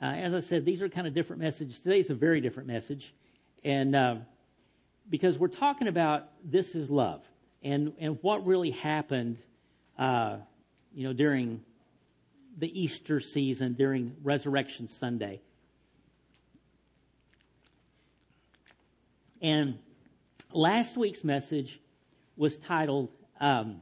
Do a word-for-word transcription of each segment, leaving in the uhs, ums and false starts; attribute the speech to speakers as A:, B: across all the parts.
A: Uh, as I said, these are kind of different messages. Today's a very different message. And uh, because we're talking about this is love and, and what really happened, uh, you know, during the Easter season, during Resurrection Sunday. And last week's message was titled, um,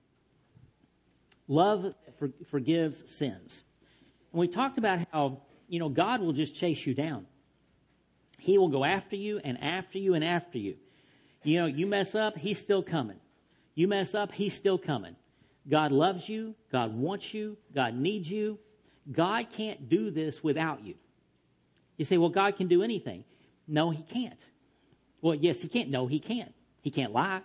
A: Love for, Forgives Sins. And we talked about how, you know, God will just chase you down. He will go after you and after you and after you. You know, you mess up, He's still coming. You mess up, He's still coming. God loves you. God wants you. God needs you. God can't do this without you. You say, well, God can do anything. No, He can't. Well, yes, He can't. No, He can't. He can't lie.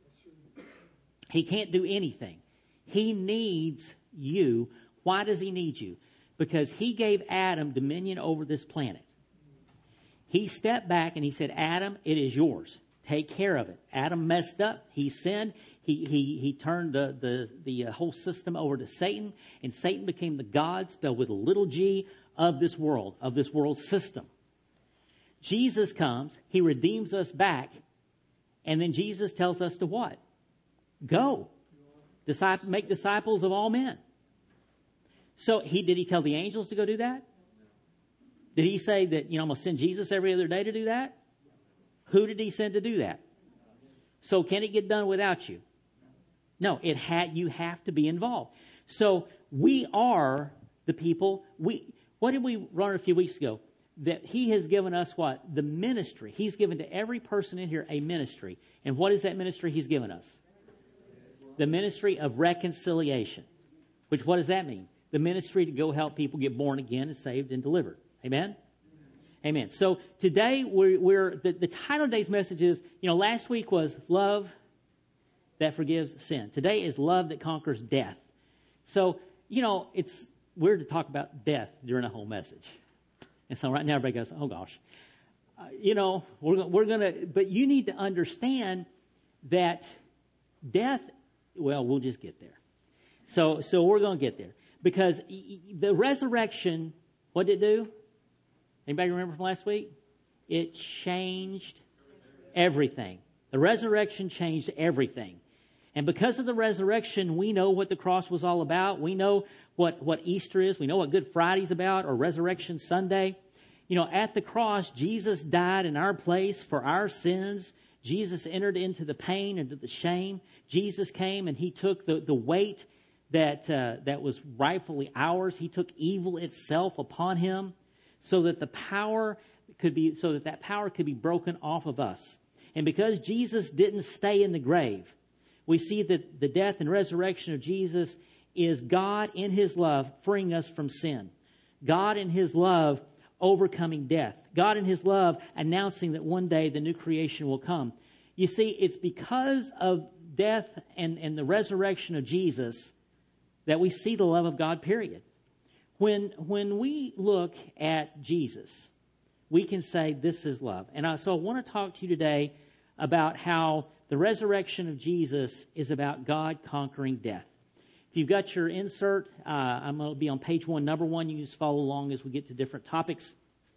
A: He can't do anything. He needs you. Why does He need you? Because He gave Adam dominion over this planet. He stepped back and He said, Adam, it is yours. Take care of it. Adam messed up. He sinned. He he he turned the the the uh, whole system over to Satan, and Satan became the God, spelled with a little g, of this world, of this world system. Jesus comes. He redeems us back, and then Jesus tells us to what? Go, disciple, make disciples of all men. So he did he tell the angels to go do that? Did He say that, you know, I'm going to send Jesus every other day to do that? Who did He send to do that? So can it get done without you? No, it had. You have to be involved. So we are the people. We what did we learn a few weeks ago? That He has given us what? The ministry. He's given to every person in here a ministry. And what is that ministry He's given us? The ministry of reconciliation. Which, what does that mean? The ministry to go help people get born again and saved and delivered. Amen? Amen. So today we're, we're the, the title of today's message is, you know, last week was love that forgives sin. Today is love that conquers death. So, you know, it's weird to talk about death during a whole message. And so right now everybody goes, oh gosh. Uh, you know, we're, we're going to, but you need to understand that death, well, we'll just get there. So, so we're going to get there. Because the resurrection, what did it do? Anybody remember from last week? It changed everything. The resurrection changed everything. And because of the resurrection, we know what the cross was all about. We know what, what Easter is. We know what Good Friday's about, or Resurrection Sunday. You know, at the cross, Jesus died in our place for our sins. Jesus entered into the pain and into the shame. Jesus came and He took the, the weight that uh, that was rightfully ours. He took evil itself upon Him, so that the power could be, so that that power could be broken off of us. And because Jesus didn't stay in the grave, we see that the death and resurrection of Jesus is God in His love freeing us from sin. God in His love overcoming death. God in His love announcing that one day the new creation will come. You see, it's because of death and, and the resurrection of Jesus that we see the love of God, period. When when we look at Jesus, we can say this is love. And I, so I want to talk to you today about how the resurrection of Jesus is about God conquering death. If you've got your insert, uh, I'm going to be on page one, number one. You can just follow along as we get to different topics.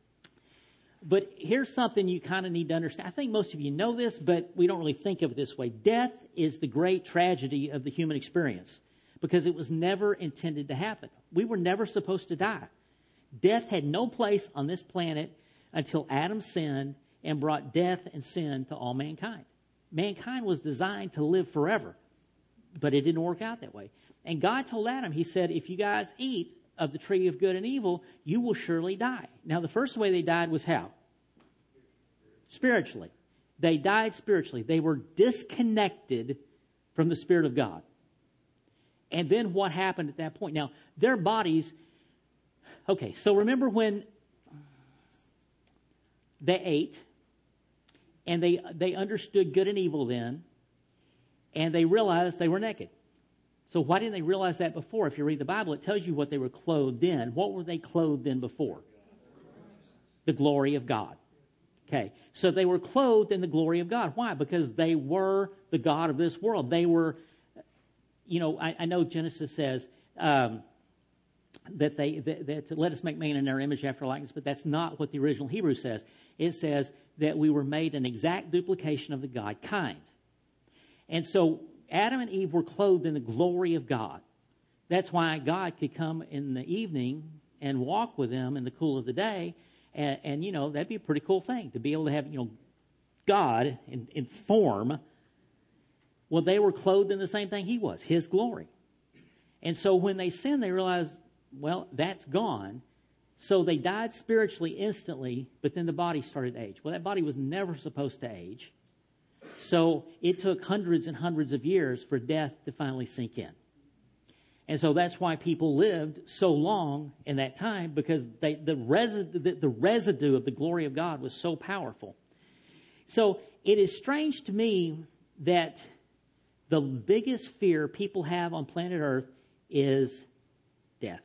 A: But here's something you kind of need to understand. I think most of you know this, but we don't really think of it this way. Death is the great tragedy of the human experience, because it was never intended to happen. We were never supposed to die. Death had no place on this planet until Adam sinned and brought death and sin to all mankind. Mankind was designed to live forever, but it didn't work out that way. And God told Adam, He said, if you guys eat of the tree of good and evil, you will surely die. Now, the first way they died was how? Spiritually. They died spiritually. They were disconnected from the Spirit of God. And then what happened at that point? Now, their bodies, okay, so remember when they ate and they they understood good and evil then, and they realized they were naked. So why didn't they realize that before? If you read the Bible, it tells you what they were clothed in. What were they clothed in before? The glory of God. Okay, so they were clothed in the glory of God. Why? Because they were the God of this world. They were... You know, I, I know Genesis says, um, that they that, that let us make man in our image after our likeness, but that's not what the original Hebrew says. It says that we were made an exact duplication of the God kind. And so Adam and Eve were clothed in the glory of God. That's why God could come in the evening and walk with them in the cool of the day. And, and you know, that'd be a pretty cool thing to be able to have, you know, God in, in form. Well, they were clothed in the same thing he was, his glory. And so when they sinned, they realized, well, that's gone. So they died spiritually instantly, but then the body started to age. Well, that body was never supposed to age. So it took hundreds and hundreds of years for death to finally sink in. And so that's why people lived so long in that time, because they, the, residue, the, the residue of the glory of God was so powerful. So it is strange to me that the biggest fear people have on planet Earth is death.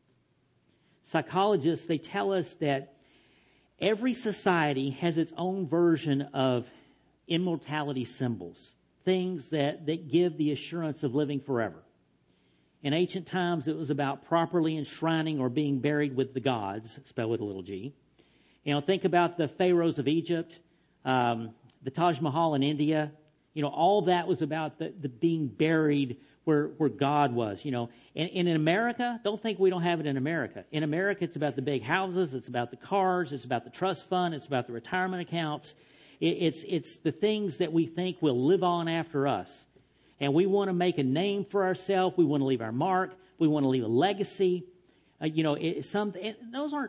A: Psychologists, they tell us that every society has its own version of immortality symbols, things that, that give the assurance of living forever. In ancient times, it was about properly enshrining or being buried with the gods, spelled with a little g. You know, think about the pharaohs of Egypt, um, the Taj Mahal in India. You know, all that was about the, the being buried where, where God was, you know. And, and in America, don't think we don't have it in America. In America, it's about the big houses, it's about the cars, it's about the trust fund, it's about the retirement accounts. It, it's, it's the things that we think will live on after us. And we want to make a name for ourselves. We want to leave our mark. We want to leave a legacy. Uh, you know, it, some, it, those aren't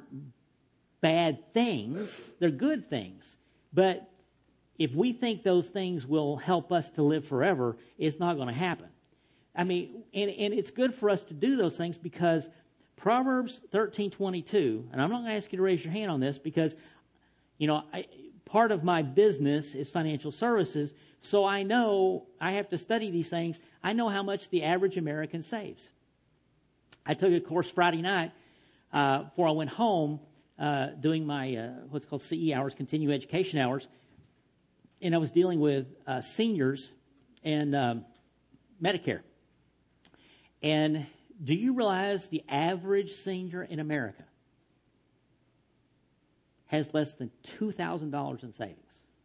A: bad things. They're good things. But if we think those things will help us to live forever, it's not going to happen. I mean, and, and it's good for us to do those things because Proverbs thirteen twenty-two, and I'm not going to ask you to raise your hand on this because, you know, I, part of my business is financial services. So I know I have to study these things. I know how much the average American saves. I took a course Friday night uh, before I went home uh, doing my uh, what's called C E hours, continuing education hours, and I was dealing with uh, seniors and um, Medicare. And do you realize the average senior in America has less than two thousand dollars in savings?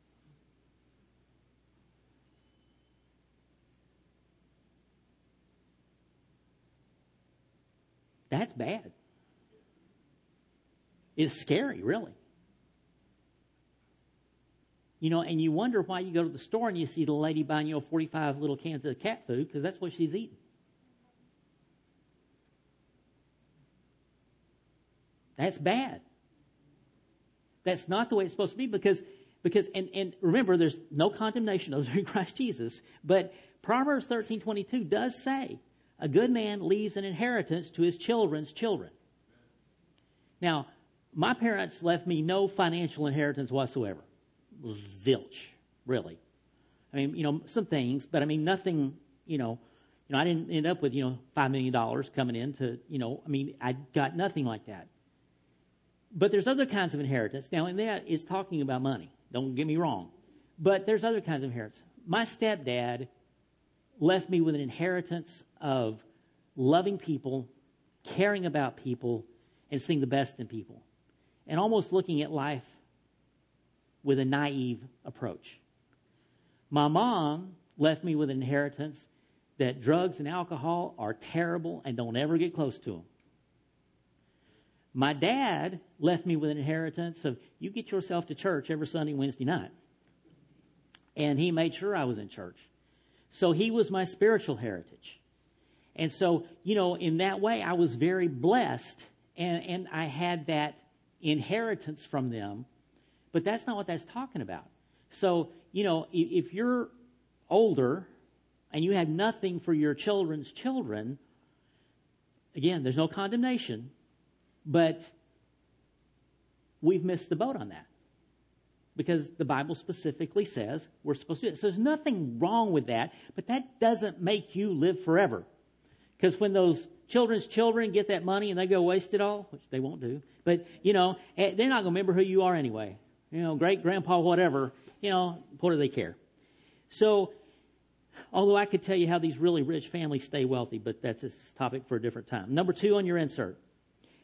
A: That's bad. It's scary, really. You know, and you wonder why you go to the store and you see the lady buying, you know, forty-five little cans of cat food, because that's what she's eating. That's bad. That's not the way it's supposed to be because, because and, and remember, there's no condemnation of those in Christ Jesus, but Proverbs thirteen twenty-two does say, a good man leaves an inheritance to his children's children. Now, my parents left me no financial inheritance whatsoever. Zilch, really. I mean, you know, some things, but I mean, nothing, you know, you know, I didn't end up with, you know, five million dollars coming in to, you know, I mean, I got nothing like that. But there's other kinds of inheritance. Now, and that is talking about money. Don't get me wrong. But there's other kinds of inheritance. My stepdad left me with an inheritance of loving people, caring about people, and seeing the best in people. And almost looking at life with a naive approach. My mom left me with an inheritance that drugs and alcohol are terrible and don't ever get close to them. My dad left me with an inheritance of, you get yourself to church every Sunday, Wednesday night. And he made sure I was in church. So he was my spiritual heritage. And so, you know, in that way, I was very blessed, and, and I had that inheritance from them. But that's not what that's talking about. So, you know, if, if you're older and you have nothing for your children's children, again, there's no condemnation, but we've missed the boat on that. Because the Bible specifically says we're supposed to do it. So there's nothing wrong with that, but that doesn't make you live forever. Because when those children's children get that money and they go waste it all, which they won't do, but, you know, they're not going to remember who you are anyway. You know, great, grandpa, whatever, you know, what do they care? So, although I could tell you how these really rich families stay wealthy, but that's a topic for a different time. Number two on your insert.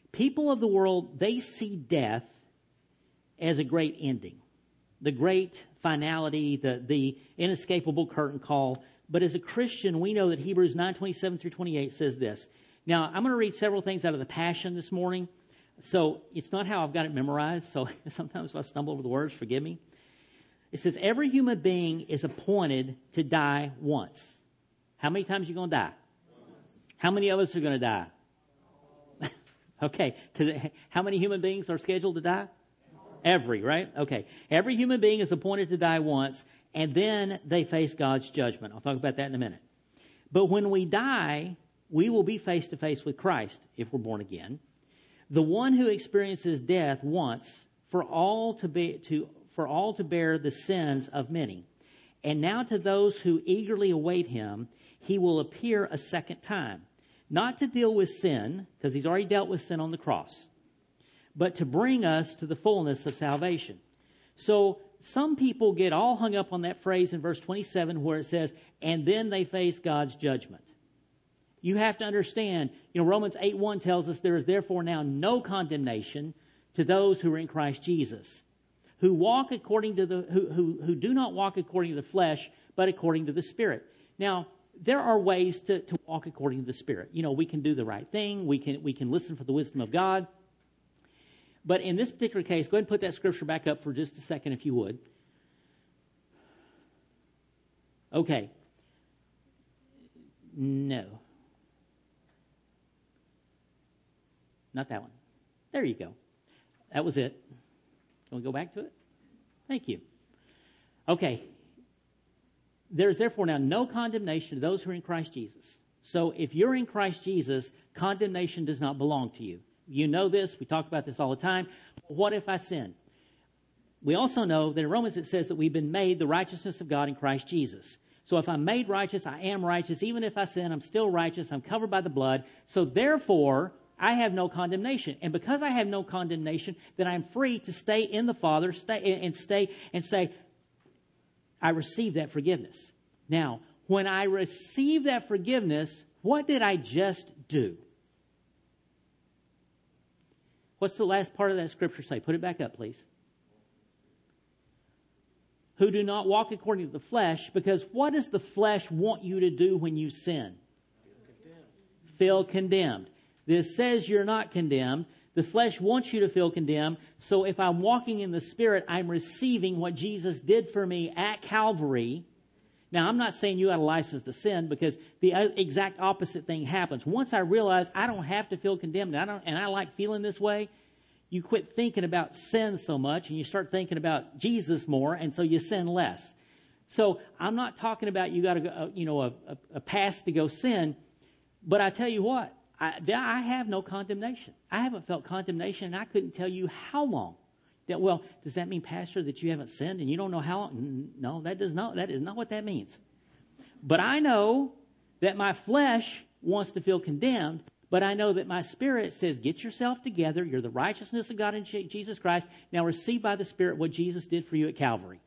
A: People of the world, they see death as a great ending, the great finality, the, the inescapable curtain call. But as a Christian, we know that Hebrews nine twenty-seven through twenty-eight says this. Now, I'm going to read several things out of the Passion this morning. So it's not how I've got it memorized. So sometimes if I stumble over the words, forgive me. It says, every human being is appointed to die once. How many times are you going to die? Once. How many of us are going to die? Okay, because how many human beings are scheduled to die? Every, right? Okay. Every human being is appointed to die once, and then they face God's judgment. I'll talk about that in a minute. But when we die, we will be face to face with Christ if we're born again. The one who experiences death once for all to be to for all to bear the sins of many. And now to those who eagerly await him, he will appear a second time. Not to deal with sin, because he's already dealt with sin on the cross, but to bring us to the fullness of salvation. So some people get all hung up on that phrase in verse twenty-seven where it says, and then they face God's judgment. You have to understand, you know, Romans eight one tells us there is therefore now no condemnation to those who are in Christ Jesus, who walk according to the, who, who, who do not walk according to the flesh, but according to the Spirit. Now, there are ways to, to walk according to the Spirit. You know, we can do the right thing. We can, we can listen for the wisdom of God. But in this particular case, go ahead and put that scripture back up for just a second, if you would. Okay. No. Not that one. There you go. That was it. Can we go back to it? Thank you. Okay. There is therefore now no condemnation to those who are in Christ Jesus. So if you're in Christ Jesus, condemnation does not belong to you. You know this. We talk about this all the time. What if I sin? We also know that in Romans it says that we've been made the righteousness of God in Christ Jesus. So if I'm made righteous, I am righteous. Even if I sin, I'm still righteous. I'm covered by the blood. So therefore, I have no condemnation. And because I have no condemnation, then I'm free to stay in the Father, stay and stay and say, I receive that forgiveness. Now, when I receive that forgiveness, what did I just do? What's the last part of that scripture say? Put it back up, please. Who do not walk according to the flesh, because what does the flesh want you to do when you sin? Feel condemned. Feel condemned. This says you're not condemned. The flesh wants you to feel condemned. So if I'm walking in the Spirit, I'm receiving what Jesus did for me at Calvary. Now, I'm not saying you got a license to sin, because the exact opposite thing happens. Once I realize I don't have to feel condemned, and I, don't, and I like feeling this way, you quit thinking about sin so much, and you start thinking about Jesus more, and so you sin less. So I'm not talking about you got to go, you know, a, a, a pass to go sin, but I tell you what, I, I have no condemnation. I haven't felt condemnation, and I couldn't tell you how long. That, well, does that mean, Pastor, that you haven't sinned and you don't know how long? No, that does not. That is not what that means. But I know that my flesh wants to feel condemned, but I know that my Spirit says, get yourself together. You're the righteousness of God in Jesus Christ. Now receive by the Spirit what Jesus did for you at Calvary.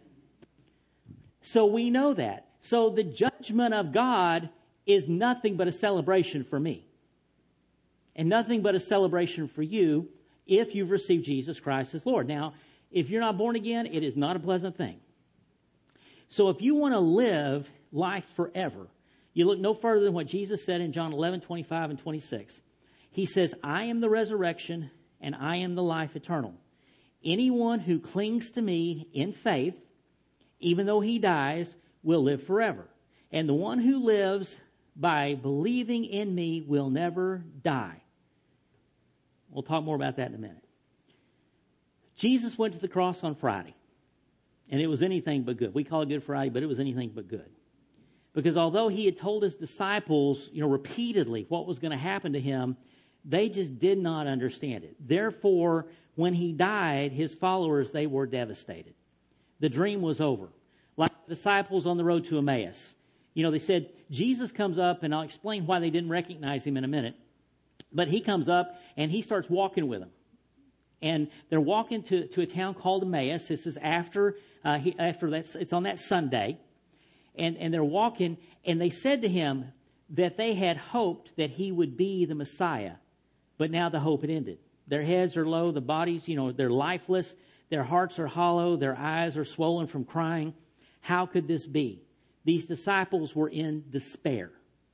A: So we know that. So the judgment of God is nothing but a celebration for me. And nothing but a celebration for you if you've received Jesus Christ as Lord. Now, if you're not born again, it is not a pleasant thing. So if you want to live life forever, you look no further than what Jesus said in John eleven, twenty-five and twenty-six. He says, I am the resurrection and I am the life eternal. Anyone who clings to me in faith, even though he dies, will live forever. And the one who lives by believing in me will never die. We'll talk more about that in a minute. Jesus went to the cross on Friday, and it was anything but good. We call it Good Friday, but it was anything but good. Because although he had told his disciples, you know, repeatedly what was going to happen to him, they just did not understand it. Therefore, when he died, his followers, they were devastated. The dream was over. Like the disciples on the road to Emmaus. You know, they said, Jesus comes up, and I'll explain why they didn't recognize him in a minute. But he comes up, and he starts walking with them. And they're walking to, to a town called Emmaus. This is after, uh, he, after that, it's on that Sunday. And, and they're walking, and they said to him that they had hoped that he would be the Messiah. but now the hope had ended. Their heads are low, the bodies, you know, they're lifeless, their hearts are hollow, their eyes are swollen from crying. How could this be? These disciples were in despair.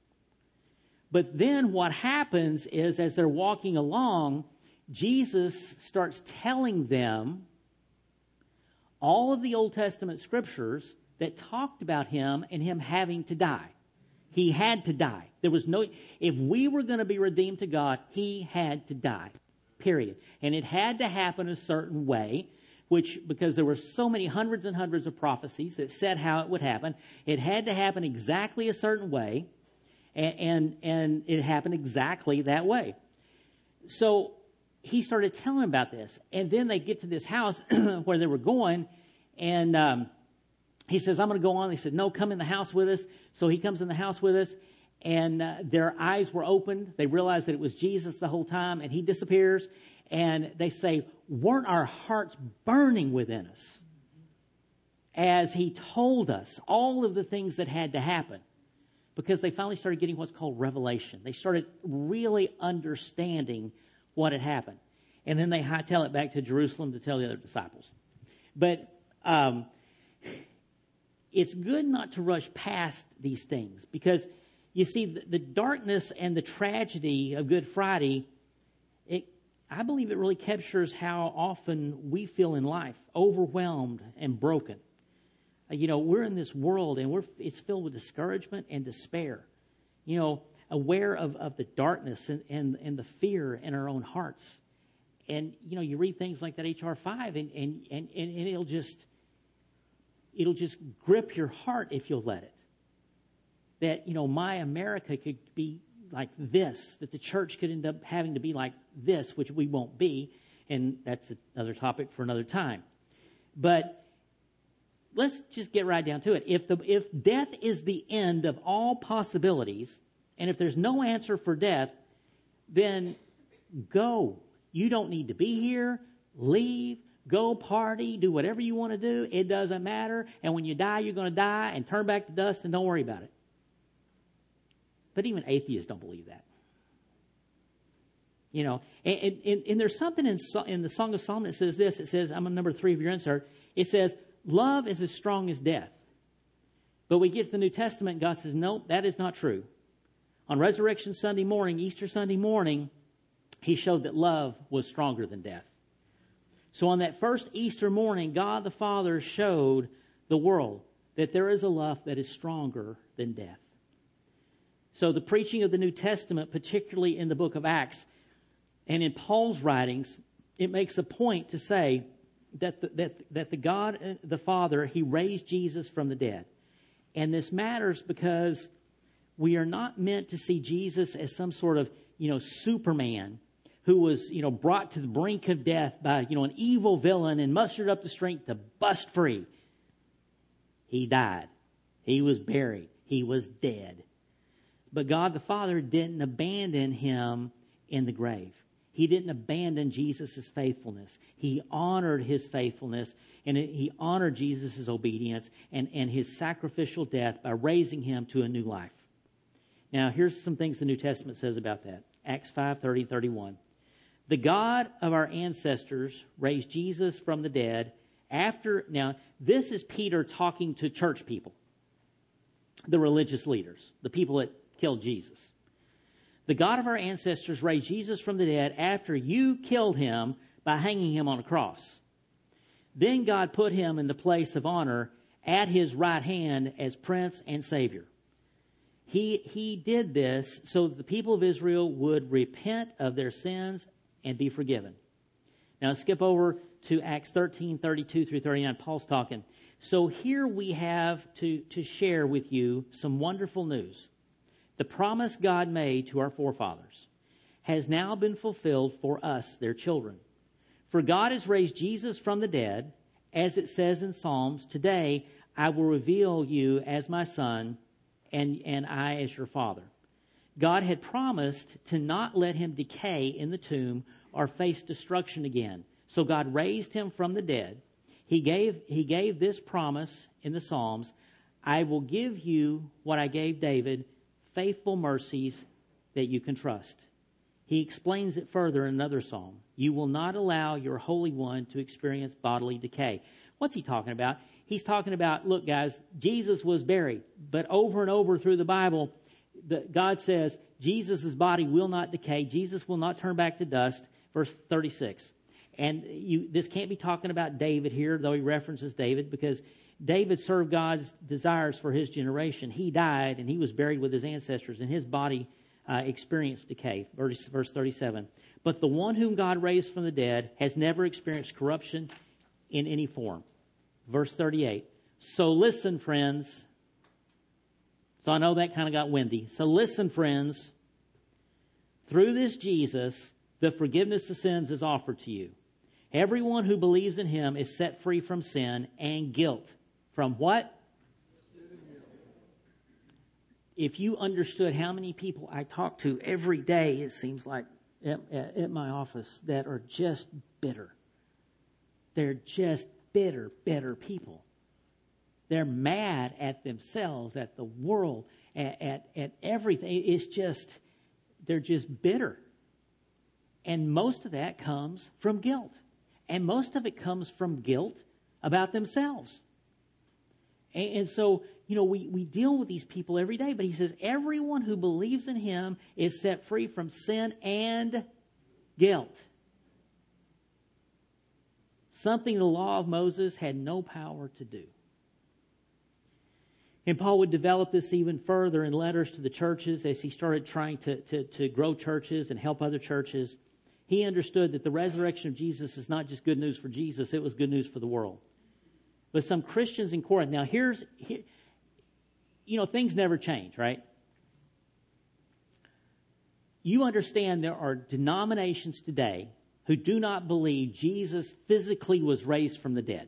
A: But then what happens is, as they're walking along, Jesus starts telling them all of the Old Testament scriptures that talked about him and him having to die. He had to die. There was no, if we were going to be redeemed to God, he had to die, period. And it had to happen a certain way, which, because there were so many hundreds and hundreds of prophecies that said how it would happen, it had to happen exactly a certain way, and, and, and it happened exactly that way. So he started telling them about this. And then they get to this house where they were going, and um, he says, I'm going to go on. They said, no, come in the house with us. So he comes in the house with us, and uh, their eyes were opened. They realized that it was Jesus the whole time, and he disappears. And they say, weren't our hearts burning within us as he told us all of the things that had to happen? Because they finally started getting what's called revelation. They started really understanding what had happened. And then they hightail it back to Jerusalem to tell the other disciples. But um, it's good not to rush past these things, because you see, the, the darkness and the tragedy of Good Friday, it, I believe it really captures how often we feel in life, overwhelmed and broken. Uh, you know, we're in this world, and we're it's filled with discouragement and despair. You know, aware of, of the darkness and, and, and the fear in our own hearts. And, you know, you read things like that H R five, and, and, and, and it'll just it'll just grip your heart if you'll let it. That, you know, my America could be like this, that the church could end up having to be like this, which we won't be, and that's another topic for another time. But let's just get right down to it. If the if death is the end of all possibilities, and if there's no answer for death, then go. You don't need to be here. Leave. Go party. Do whatever you want to do. It doesn't matter. And when you die, you're going to die and turn back to dust, and don't worry about it. But even atheists don't believe that. You know, and, and, and there's something in, in the Song of Solomon that says this. It says, I'm on number three of your insert. It says, love is as strong as death. But we get to the New Testament, and God says, nope, that is not true. On Resurrection Sunday morning, Easter Sunday morning, he showed that love was stronger than death. So on that first Easter morning, God the Father showed the world that there is a love that is stronger than death. So the preaching of the New Testament, particularly in the book of Acts and in Paul's writings, it makes a point to say that the, that, that the God, the Father, he raised Jesus from the dead. And this matters because we are not meant to see Jesus as some sort of, you know, Superman who was, you know, brought to the brink of death by, you know, an evil villain and mustered up the strength to bust free. He died. He was buried. He was dead. But God the Father didn't abandon him in the grave. He didn't abandon Jesus' faithfulness. He honored his faithfulness, and he honored Jesus' obedience and, and his sacrificial death by raising him to a new life. Now, here's some things the New Testament says about that. Acts five, thirty, thirty-one. The God of our ancestors raised Jesus from the dead after... Now, this is Peter talking to church people, the religious leaders, the people that killed Jesus. The God of our ancestors raised Jesus from the dead after you killed him by hanging him on a cross. Then God put him in the place of honor at his right hand as Prince and Savior. He, he did this so that the people of Israel would repent of their sins and be forgiven. Now let's skip over to Acts thirteen, thirty-two through thirty-nine. Paul's talking. So here we have to, to share with you some wonderful news. The promise God made to our forefathers has now been fulfilled for us, their children. For God has raised Jesus from the dead, as it says in Psalms, today I will reveal you as my son, and, and I as your father. God had promised to not let him decay in the tomb or face destruction again. So God raised him from the dead. He gave, he gave this promise in the Psalms, I will give you what I gave David, faithful mercies that you can trust. He explains it further in another psalm. You will not allow your Holy One to experience bodily decay. What's he talking about? He's talking about, look, guys, Jesus was buried. But over and over through the Bible, the, God says Jesus' body will not decay. Jesus will not turn back to dust. Verse thirty-six. And you, this can't be talking about David here, though he references David, because David served God's desires for his generation. He died, and he was buried with his ancestors, and his body uh, experienced decay. Verse, verse thirty-seven. But the one whom God raised from the dead has never experienced corruption in any form. Verse thirty-eight. So listen, friends. So I know that kind of got windy. So listen, friends. Through this Jesus, the forgiveness of sins is offered to you. Everyone who believes in him is set free from sin and guilt. From what? If you understood how many people I talk to every day, it seems like, at, at, at my office, that are just bitter. They're just bitter, bitter people. They're mad at themselves, at the world, at, at, at everything. It's just, they're just bitter. And most of that comes from guilt. And most of it comes from guilt about themselves. And, and so, you know, we, we deal with these people every day. But he says, everyone who believes in him is set free from sin and guilt. Something the law of Moses had no power to do. And Paul would develop this even further in letters to the churches as he started trying to, to, to grow churches and help other churches. He understood that the resurrection of Jesus is not just good news for Jesus, it was good news for the world. But some Christians in Corinth, now here's, here, you know, things never change, right? You understand there are denominations today who do not believe Jesus physically was raised from the dead.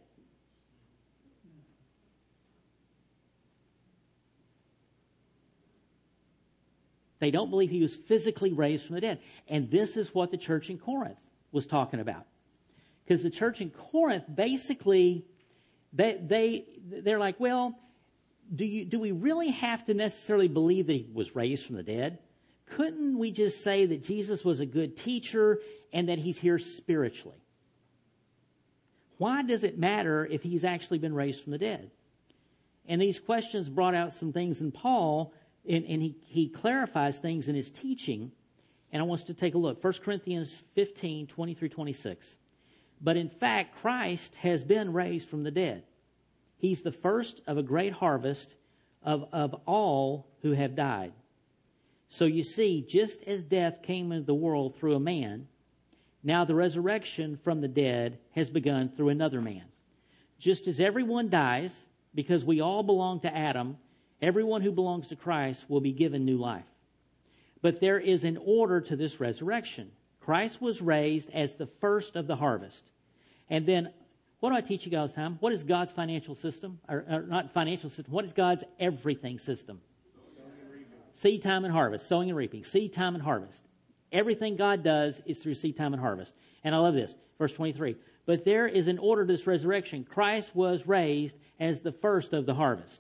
A: They don't believe he was physically raised from the dead. And this is what the church in Corinth was talking about. Because the church in Corinth, basically, they, they, they're like, well, do you, do we really have to necessarily believe that he was raised from the dead? Couldn't we just say that Jesus was a good teacher and that he's here spiritually? Why does it matter if he's actually been raised from the dead? And these questions brought out some things in Paul, and, and he, he clarifies things in his teaching. And I want us to take a look. First Corinthians fifteen, twenty through twenty-six. But in fact, Christ has been raised from the dead. He's the first of a great harvest of, of all who have died. So you see, just as death came into the world through a man, now the resurrection from the dead has begun through another man. Just as everyone dies, because we all belong to Adam, everyone who belongs to Christ will be given new life. But there is an order to this resurrection. Christ was raised as the first of the harvest. And then, what do I teach you guys all the time? What is God's financial system? Or, or not financial system. What is God's everything system? Seed time and harvest. Sowing and reaping. Seed time and harvest. Everything God does is through seed time and harvest. And I love this. Verse twenty-three. But there is an order to this resurrection. Christ was raised as the first of the harvest.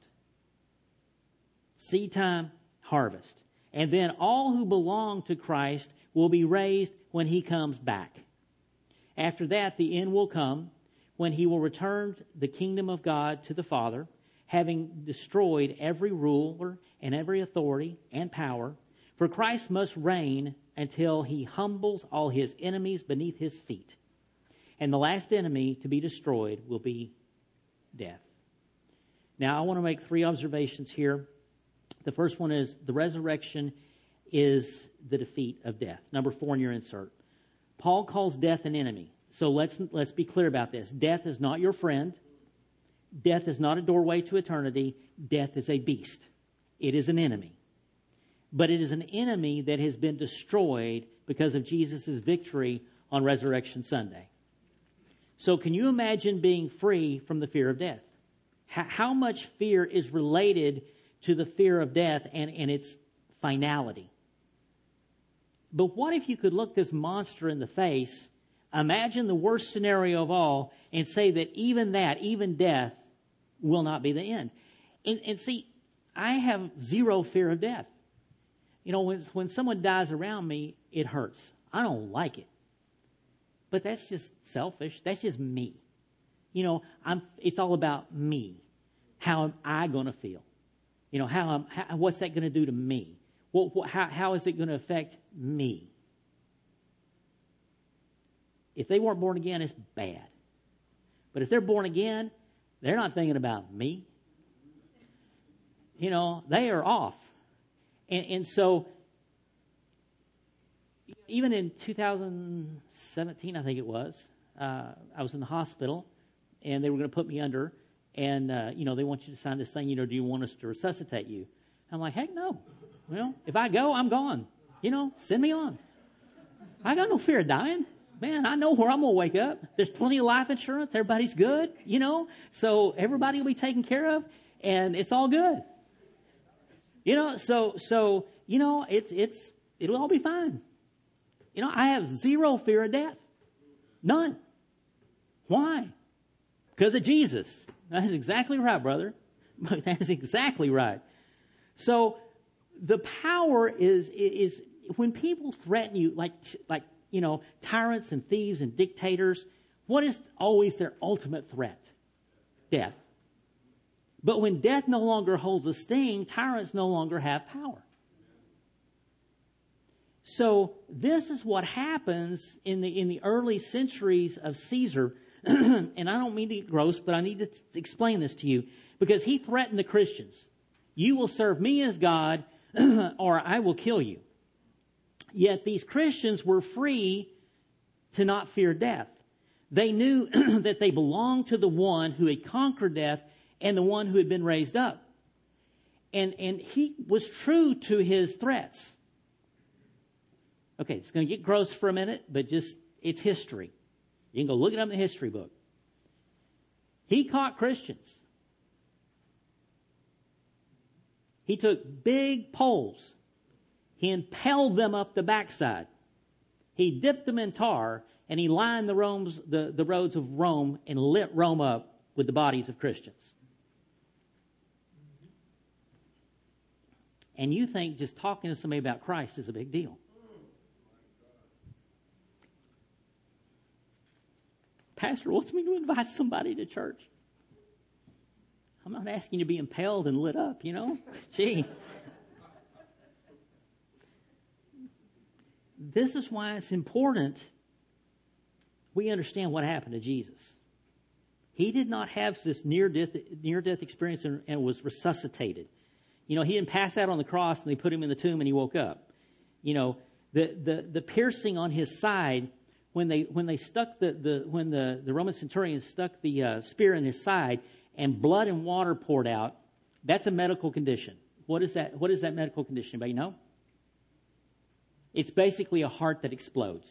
A: Seed time, harvest. And then all who belong to Christ will be raised when he comes back. After that, the end will come when he will return the kingdom of God to the Father, having destroyed every ruler and every authority and power. For Christ must reign until he humbles all his enemies beneath his feet. And the last enemy to be destroyed will be death. Now, I want to make three observations here. The first one is the resurrection is the defeat of death. Number four in your insert. Paul calls death an enemy. So let's let's be clear about this. Death is not your friend. Death is not a doorway to eternity. Death is a beast. It is an enemy. But it is an enemy that has been destroyed because of Jesus' victory on Resurrection Sunday. So can you imagine being free from the fear of death? How, how much fear is related to the fear of death and, and its finality? But what if you could look this monster in the face, imagine the worst scenario of all, and say that even that, even death, will not be the end? And, and see, I have zero fear of death. You know, when, when someone dies around me, it hurts. I don't like it. But that's just selfish. That's just me. You know, I'm. It's all about me. How am I going to feel? You know, how, am, how what's that going to do to me? What, what, how, how is it going to affect me? If they weren't born again, it's bad. But if they're born again, they're not thinking about me. You know, they are off. And, and so, even in two thousand seventeen, I think it was, uh, I was in the hospital, and they were going to put me under, and, uh, you know, they want you to sign this thing, you know, do you want us to resuscitate you? I'm like, heck no. Well, if I go, I'm gone. You know, send me on. I got no fear of dying. Man, I know where I'm going to wake up. There's plenty of life insurance. Everybody's good, you know, so everybody will be taken care of, and it's all good. You know, so, so, you know, it's, it's, it'll all be fine. You know, I have zero fear of death. None. Why? Because of Jesus. That's exactly right, brother. That's exactly right. So the power is, is when people threaten you, like, like, you know, tyrants and thieves and dictators, what is always their ultimate threat? Death. But when death no longer holds a sting, tyrants no longer have power. So this is what happens in the in the early centuries of Caesar. And I don't mean to get gross, but I need to t- explain this to you, because he threatened the Christians. You will serve me as God, or I will kill you. Yet these Christians were free to not fear death. They knew that they belonged to the one who had conquered death and the one who had been raised up. And, and he was true to his threats. Okay, it's going to get gross for a minute, but just, it's history. You can go look it up in the history book. He caught Christians. He took big poles. He impaled them up the backside. He dipped them in tar, and he lined the, Rome's, the, the roads of Rome and lit Rome up with the bodies of Christians. And you think just talking to somebody about Christ is a big deal. Pastor wants me to invite somebody to church. I'm not asking you to be impaled and lit up, you know. Gee. This is why it's important we understand what happened to Jesus. He did not have this near-death, near-death experience and, and was resuscitated. You know, he didn't pass out on the cross and they put him in the tomb and he woke up. You know, the the, the piercing on his side, when they when they stuck the, the when the, the Roman centurion stuck the uh, spear in his side and blood and water poured out, that's a medical condition. What is that? What is that medical condition? Anybody know? It's basically a heart that explodes.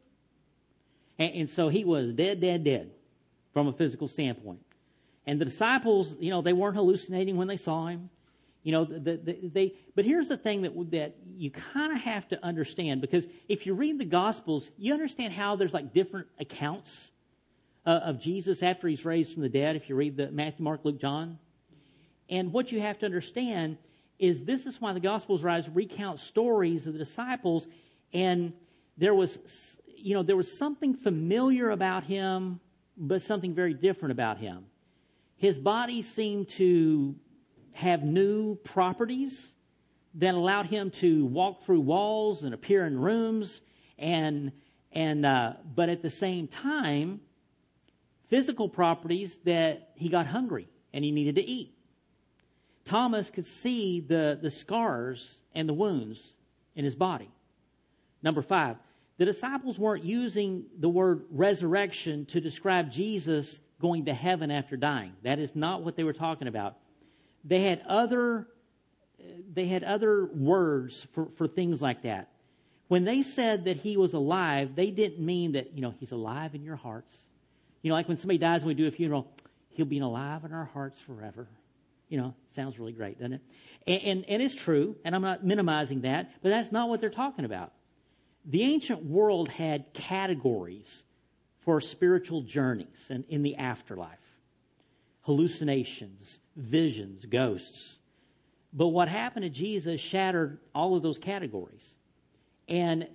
A: And, and so he was dead, dead, dead from a physical standpoint. And the disciples, you know, they weren't hallucinating when they saw him. You know, the, the, they. But here's the thing that that you kind of have to understand, because if you read the Gospels, you understand how there's like different accounts uh, of Jesus after he's raised from the dead. If you read the Matthew, Mark, Luke, John, and what you have to understand is this is why the Gospels rise recount stories of the disciples, and there was, you know, there was something familiar about him, but something very different about him. His body seemed to have new properties that allowed him to walk through walls and appear in rooms, and and uh, but at the same time, physical properties that he got hungry and he needed to eat. Thomas could see the, the scars and the wounds in his body. Number five, the disciples weren't using the word resurrection to describe Jesus going to heaven after dying. That is not what they were talking about. They had other, they had other words for, for things like that. When they said that he was alive, they didn't mean that, you know, he's alive in your hearts. You know, like when somebody dies and we do a funeral, he'll be alive in our hearts forever. You know, sounds really great, doesn't it? And, and, and it's true, and I'm not minimizing that, but that's not what they're talking about. The ancient world had categories for spiritual journeys and in the afterlife. Hallucinations, visions, ghosts. But what happened to Jesus shattered all of those categories. And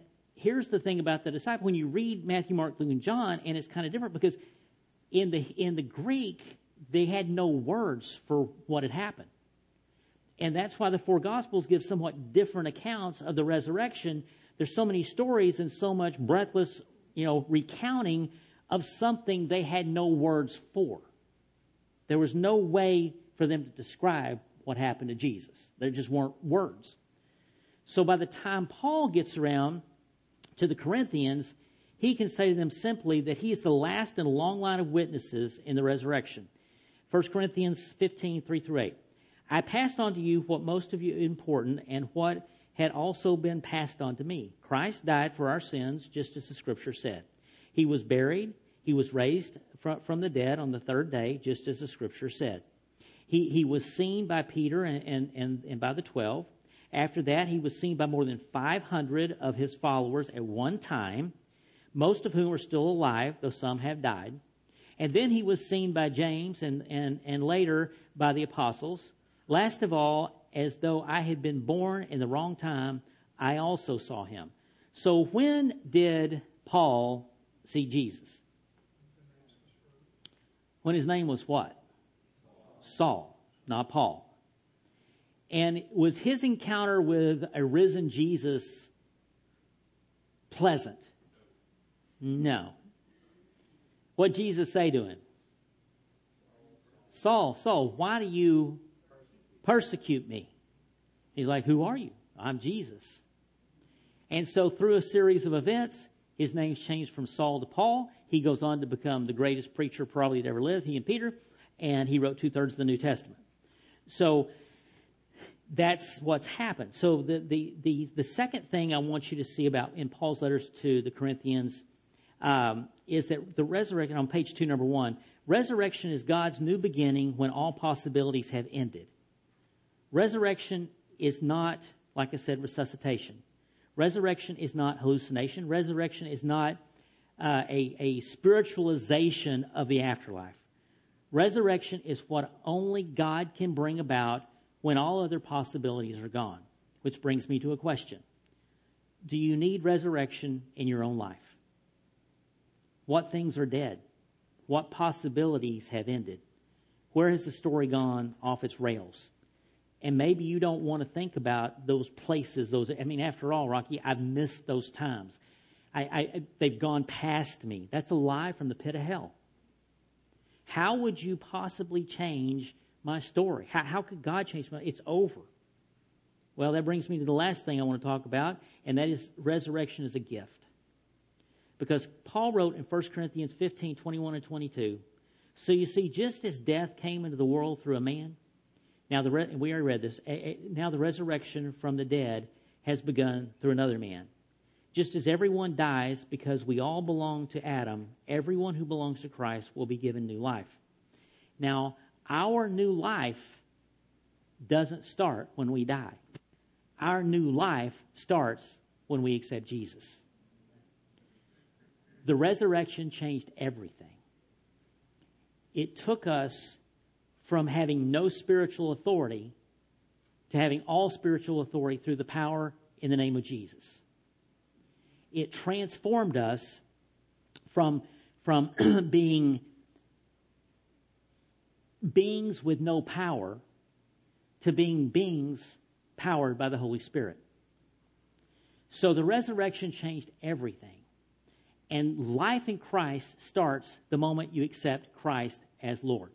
A: here's the thing about the disciple. When you read Matthew, Mark, Luke, and John, and it's kind of different because in the in the Greek, they had no words for what had happened. And that's why the four Gospels give somewhat different accounts of the resurrection. There's so many stories and so much breathless, you know, recounting of something they had no words for. There was no way for them to describe what happened to Jesus. There just weren't words. So by the time Paul gets around to the Corinthians, he can say to them simply that he is the last in a long line of witnesses in the resurrection. First Corinthians fifteen, three through eight. I passed on to you what most of you important and what had also been passed on to me. Christ died for our sins, just as the Scripture said. He was buried. He was raised from, from the dead on the third day, just as the Scripture said. He, he was seen by Peter and, and, and, and by the twelve. After that, he was seen by more than five hundred of his followers at one time, most of whom are still alive, though some have died. And then he was seen by James and, and, and later by the apostles. Last of all, as though I had been born in the wrong time, I also saw him. So when did Paul see Jesus? When his name was what? Saul, not Paul. And was his encounter with a risen Jesus pleasant? No. What did Jesus say to him? Saul, Saul, why do you persecute me? He's like, who are you? I'm Jesus. And so through a series of events, his name's changed from Saul to Paul. He goes on to become the greatest preacher probably that ever lived, he and Peter, and he wrote two-thirds of the New Testament. So that's what's happened. So the, the, the, the second thing I want you to see about in Paul's letters to the Corinthians um, is that the resurrection, on page two, number one, resurrection is God's new beginning when all possibilities have ended. Resurrection is not, like I said, resuscitation. Resurrection is not hallucination. Resurrection is not uh, a, a spiritualization of the afterlife. Resurrection is what only God can bring about when all other possibilities are gone. Which brings me to a question. Do you need resurrection in your own life? What things are dead? What possibilities have ended? Where has the story gone off its rails? And maybe you don't want to think about those places. Those, I mean, after all, Rocky, I've missed those times. I, I, they've gone past me. That's a lie from the pit of hell. How would you possibly change my story? How, how could God change my? It's over. Well, that brings me to the last thing I want to talk about, and that is resurrection as a gift. Because Paul wrote in First Corinthians fifteen, twenty-one and twenty-two, so you see, just as death came into the world through a man, now the re- we already read this, now the resurrection from the dead has begun through another man. Just as everyone dies because we all belong to Adam, everyone who belongs to Christ will be given new life. Now, our new life doesn't start when we die. Our new life starts when we accept Jesus. The resurrection changed everything. It took us from having no spiritual authority to having all spiritual authority through the power in the name of Jesus. It transformed us from, from being beings with no power to being beings powered by the Holy Spirit. So the resurrection changed everything. And life in Christ starts the moment you accept Christ as Lord.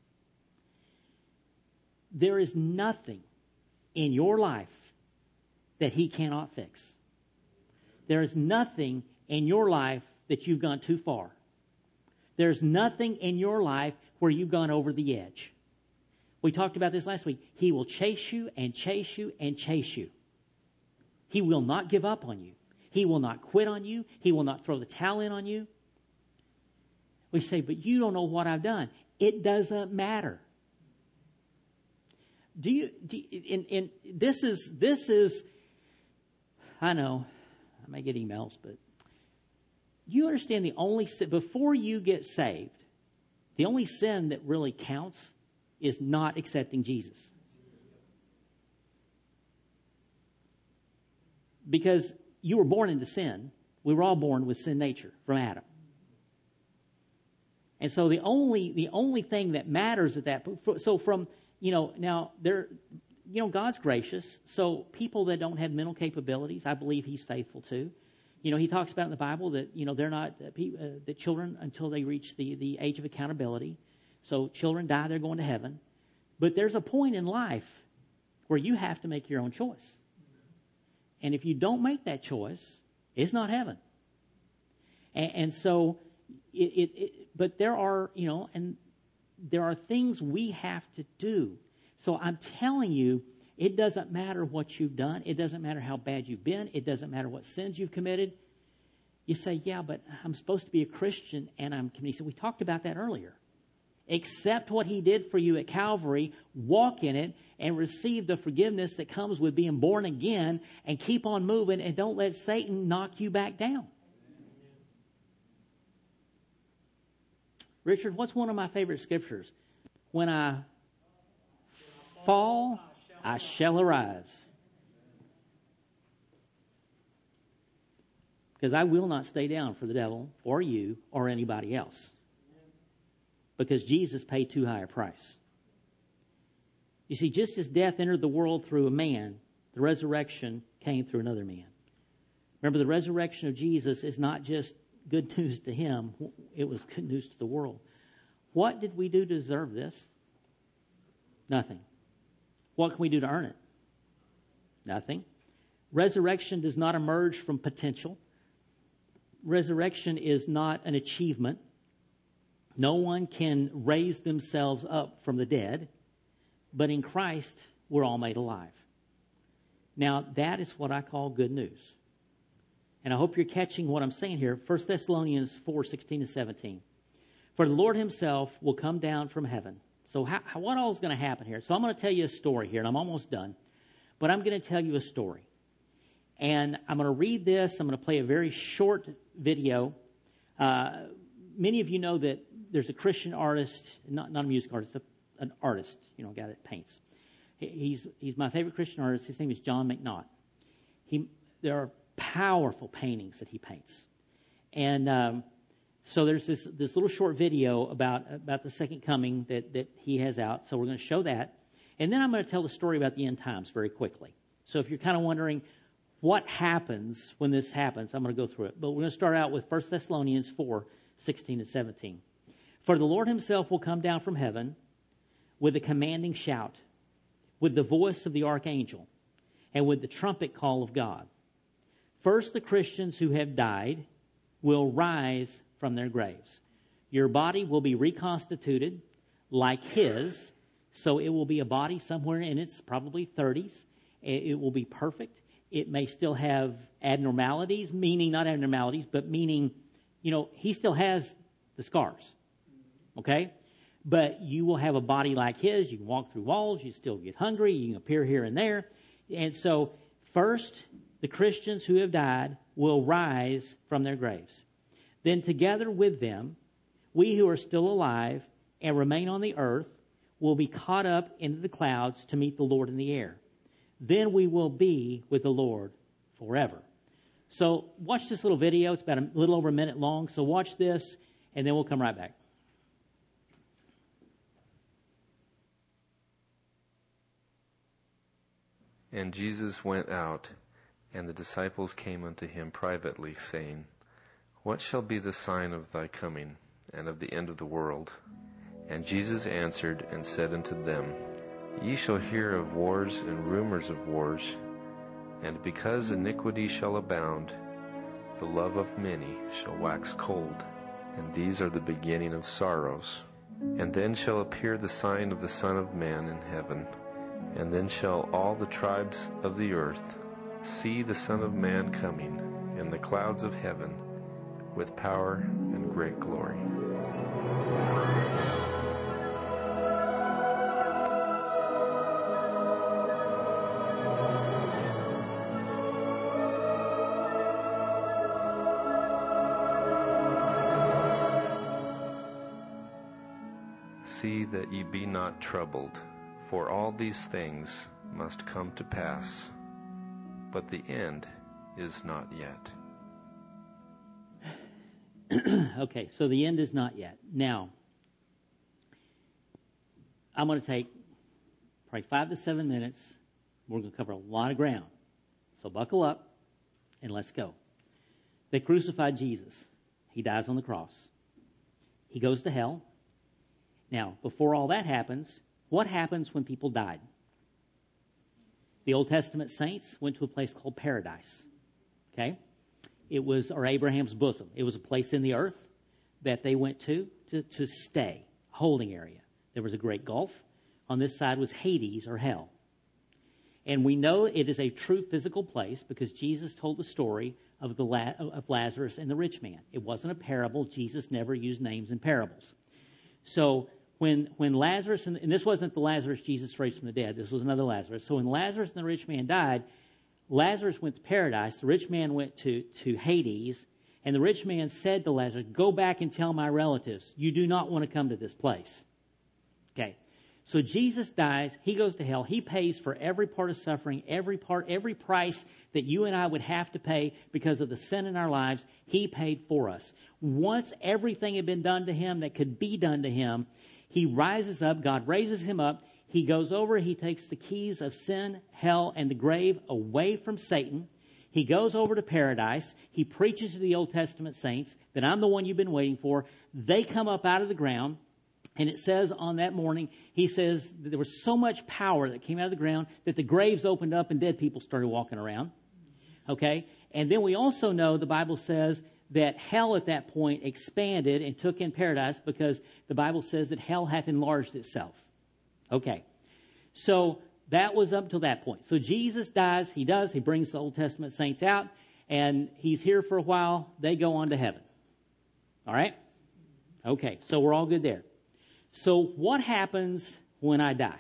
A: There is nothing in your life that He cannot fix. There is nothing in your life that you've gone too far. There's nothing in your life where you've gone over the edge. We talked about this last week. He will chase you and chase you and chase you. He will not give up on you. He will not quit on you. He will not throw the towel in on you. We say, but you don't know what I've done. It doesn't matter. Do you, do you in, in, this is, this is, I know, I may get emails, but you understand the only sin, before you get saved, the only sin that really counts is not accepting Jesus. Because you were born into sin. We were all born with sin nature from Adam. And so the only the only thing that matters at that, so from, you know, now there, you know, God's gracious. So people that don't have mental capabilities, I believe He's faithful to. You know, He talks about in the Bible that, you know, they're not, uh, uh, the children until they reach the, the age of accountability. So children die, they're going to heaven. But there's a point in life where you have to make your own choice. And if you don't make that choice, it's not heaven. And, and so, it, it, it, but there are, you know, and there are things we have to do. So I'm telling you, it doesn't matter what you've done. It doesn't matter how bad you've been. It doesn't matter what sins you've committed. You say, yeah, but I'm supposed to be a Christian and I'm committed. So we talked about that earlier. Accept what He did for you at Calvary, walk in it, and receive the forgiveness that comes with being born again, and keep on moving, and don't let Satan knock you back down. Richard, what's one of my favorite scriptures? When I fall, I shall arise. Because I will not stay down for the devil or you or anybody else. Because Jesus paid too high a price. You see, just as death entered the world through a man, the resurrection came through another man. Remember, the resurrection of Jesus is not just good news to Him. It was good news to the world. What did we do to deserve this? Nothing. What can we do to earn it? Nothing. Resurrection does not emerge from potential. Resurrection is not an achievement. No one can raise themselves up from the dead, but in Christ, we're all made alive. Now, that is what I call good news. And I hope you're catching what I'm saying here. First Thessalonians four, sixteen and seventeen. For the Lord Himself will come down from heaven. So how, how, what all is going to happen here? So I'm going to tell you a story here, and I'm almost done. But I'm going to tell you a story. And I'm going to read this. I'm going to play a very short video. Uh, many of you know that there's a Christian artist, not, not a music artist, an artist, you know, a guy that paints. He's he's my favorite Christian artist. His name is John McNaught. He there are powerful paintings that he paints, and um, so there's this this little short video about about the second coming that that he has out. So we're going to show that, and then I'm going to tell the story about the end times very quickly. So if you're kind of wondering what happens when this happens, I'm going to go through it. But we're going to start out with First Thessalonians four, sixteen and seventeen. For the Lord Himself will come down from heaven with a commanding shout, with the voice of the archangel, and with the trumpet call of God. First, the Christians who have died will rise from their graves. Your body will be reconstituted like His, so it will be a body somewhere in its probably thirties. It will be perfect. It may still have abnormalities, meaning not abnormalities, but meaning, you know, He still has the scars. Okay? But you will have a body like His. You can walk through walls. You still get hungry. You can appear here and there. And so, first, the Christians who have died will rise from their graves. Then together with them, we who are still alive and remain on the earth will be caught up into the clouds to meet the Lord in the air. Then we will be with the Lord forever. So watch this little video. It's about a little over a minute long. So watch this, and then we'll come right back.
B: And Jesus went out, and the disciples came unto Him privately, saying, What shall be the sign of thy coming, and of the end of the world? And Jesus answered and said unto them, Ye shall hear of wars and rumors of wars, and because iniquity shall abound, the love of many shall wax cold, and these are the beginning of sorrows. And then shall appear the sign of the Son of Man in heaven, and then shall all the tribes of the earth see the Son of Man coming in the clouds of heaven with power and great glory. See that ye be not troubled, for all these things must come to pass, but the end is not yet.
A: Okay, so the end is not yet. Now, I'm going to take probably five to seven minutes. We're going to cover a lot of ground. So buckle up and let's go. They crucified Jesus. He dies on the cross. He goes to hell. Now, before all that happens, what happens when people died? The Old Testament saints went to a place called paradise. Okay? It was, or Abraham's bosom. It was a place in the earth that they went to, to to stay, a holding area. There was a great gulf. On this side was Hades, or hell. And we know it is a true physical place because Jesus told the story of the La- of Lazarus and the rich man. It wasn't a parable. Jesus never used names in parables. So when when Lazarus, and, and this wasn't the Lazarus Jesus raised from the dead. This was another Lazarus. So when Lazarus and the rich man died, Lazarus went to paradise. The rich man went to, to Hades. And the rich man said to Lazarus, go back and tell my relatives, you do not want to come to this place. Okay. So Jesus dies. He goes to hell. He pays for every part of suffering, every part, every price that you and I would have to pay because of the sin in our lives. He paid for us. Once everything had been done to him that could be done to him, he rises up. God raises him up. He goes over. He takes the keys of sin, hell, and the grave away from Satan. He goes over to paradise. He preaches to the Old Testament saints that I'm the one you've been waiting for. They come up out of the ground. And it says on that morning, he says that there was so much power that came out of the ground that the graves opened up and dead people started walking around. Okay? And then we also know the Bible says that hell at that point expanded and took in paradise because the Bible says that hell hath enlarged itself. Okay. So that was up till that point. So Jesus dies. He does. He brings the Old Testament saints out. And he's here for a while. They go on to heaven. All right? Okay. So we're all good there. So what happens when I die?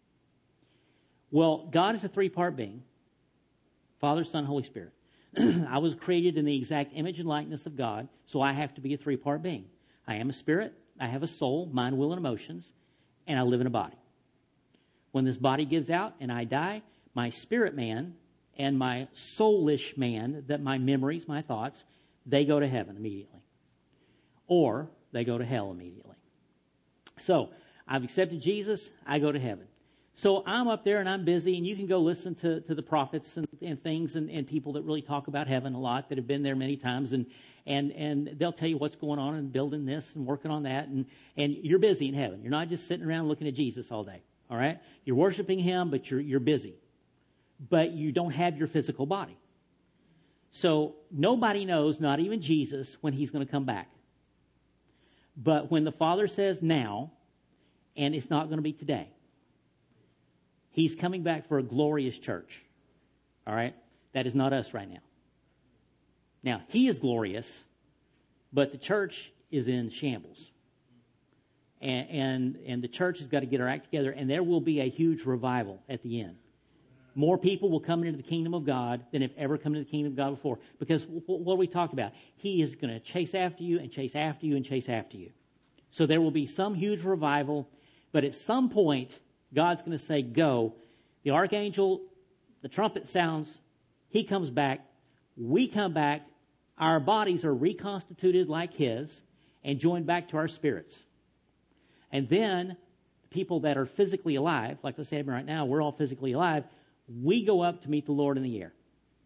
A: Well, God is a three-part being. Father, Son, Holy Spirit. I was created in the exact image and likeness of God, so I have to be a three-part being. I am a spirit, I have a soul, mind, will, and emotions, and I live in a body. When this body gives out and I die, my spirit man and my soulish man, that my memories, my thoughts, they go to heaven immediately. Or they go to hell immediately. So, I've accepted Jesus, I go to heaven. So, I'm up there and I'm busy, and you can go listen to, to the prophets and, and things and, and people that really talk about heaven a lot, that have been there many times, and and and they'll tell you what's going on and building this and working on that, and, and you're busy in heaven. You're not just sitting around looking at Jesus all day, all right? You're worshiping Him, but you're you're busy. But you don't have your physical body. So, nobody knows, not even Jesus, when He's going to come back. But when the Father says now, and it's not going to be today, He's coming back for a glorious church. All right? That is not us right now. Now, He is glorious, but the church is in shambles. And, and, and the church has got to get our act together, and there will be a huge revival at the end. More people will come into the kingdom of God than have ever come into the kingdom of God before. Because what we talked about, He is going to chase after you and chase after you and chase after you. So there will be some huge revival, but at some point, God's going to say, go. The archangel, the trumpet sounds, He comes back, we come back, our bodies are reconstituted like His and joined back to our spirits. And then, people that are physically alive, like let's say right now, we're all physically alive, we go up to meet the Lord in the air.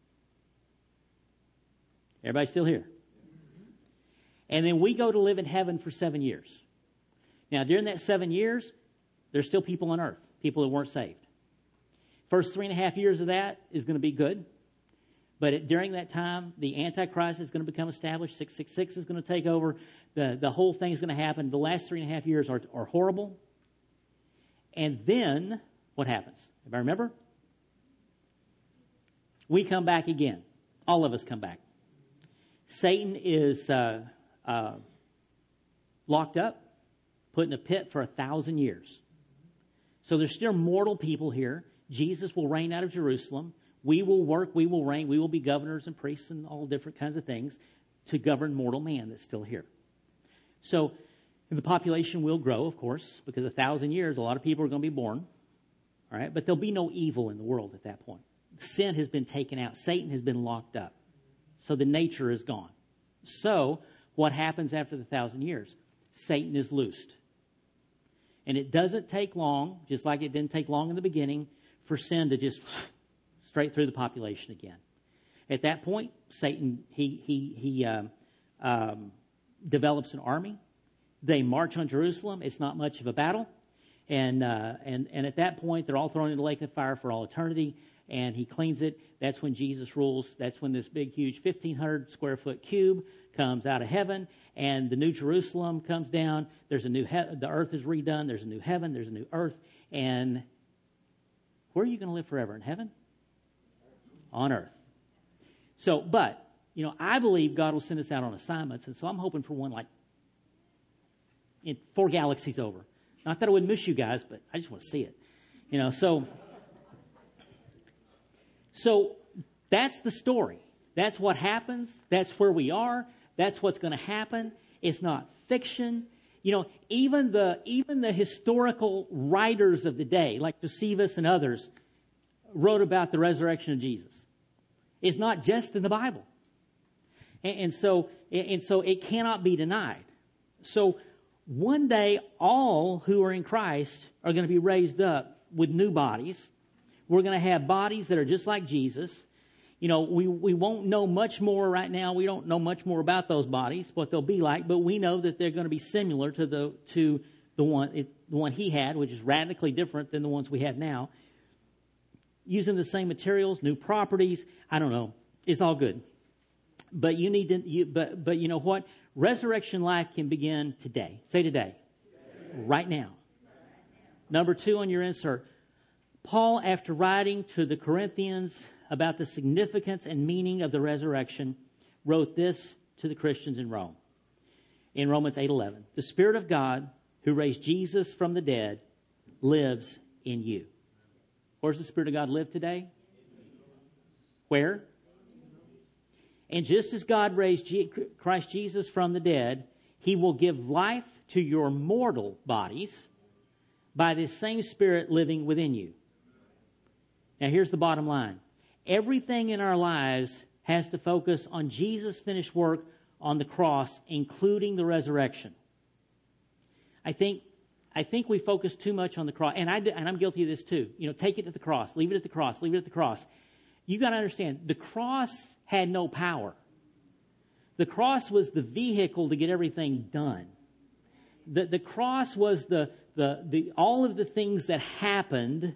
A: Everybody still here? And then we go to live in heaven for seven years. Now, during that seven years, there's still people on earth, people that weren't saved. First three and a half years of that is going to be good. But it, during that time, the Antichrist is going to become established. six six six is going to take over. The, the whole thing is going to happen. The last three and a half years are, are horrible. And then, what happens? Everybody remember? We come back again. All of us come back. Satan is uh, uh, locked up, put in a pit for a thousand years. So there's still mortal people here. Jesus will reign out of Jerusalem. We will work, we will reign, we will be governors and priests and all different kinds of things to govern mortal man that's still here. So the population will grow, of course, because a thousand years, a lot of people are going to be born. All right, but there'll be no evil in the world at that point. Sin has been taken out. Satan has been locked up. So the nature is gone. So what happens after the thousand years? Satan is loosed. And it doesn't take long, just like it didn't take long in the beginning, for sin to just straight through the population again. At that point, Satan, he, he, he um, um, develops an army. They march on Jerusalem. It's not much of a battle. And, uh, and, and at that point, they're all thrown into the lake of fire for all eternity. And he cleans it. That's when Jesus rules. That's when this big, huge fifteen hundred square foot cube comes out of heaven, and the new Jerusalem comes down. There's a new he- the earth is redone. There's a new heaven. There's a new earth. And where are you going to live forever? In heaven? On earth. So, but, you know, I believe God will send us out on assignments, and so I'm hoping for one like in four galaxies over. Not that I would miss you guys, but I just want to see it. You know, so, so that's the story. That's what happens. That's where we are. That's what's going to happen. It's not fiction. You know, even the even the historical writers of the day, like Josephus and others, wrote about the resurrection of Jesus. It's not just in the Bible. And, and so and so it cannot be denied. So one day, all who are in Christ are going to be raised up with new bodies. We're going to have bodies that are just like Jesus. You know, we, we won't know much more right now. We don't know much more about those bodies, what they'll be like, but we know that they're going to be similar to the to the one it, the one he had, which is radically different than the ones we have now. Using the same materials, new properties. I don't know. It's all good. But you need to. You, but but you know what? Resurrection life can begin today. Say today. Today. Right now. Number two on your insert. Paul, after writing to the Corinthians about the significance and meaning of the resurrection, wrote this to the Christians in Rome. In Romans eight eleven, the Spirit of God who raised Jesus from the dead lives in you. Where's the Spirit of God live today? Where? And just as God raised G- Christ Jesus from the dead, he will give life to your mortal bodies by this same Spirit living within you. Now here's the bottom line. Everything in our lives has to focus on Jesus' finished work on the cross, including the resurrection. I think I think we focus too much on the cross, and I do, and I'm guilty of this too. You know, take it to the cross, leave it at the cross, leave it at the cross. You got to understand, the cross had no power. The cross was the vehicle to get everything done. The the cross was the the the all of the things that happened.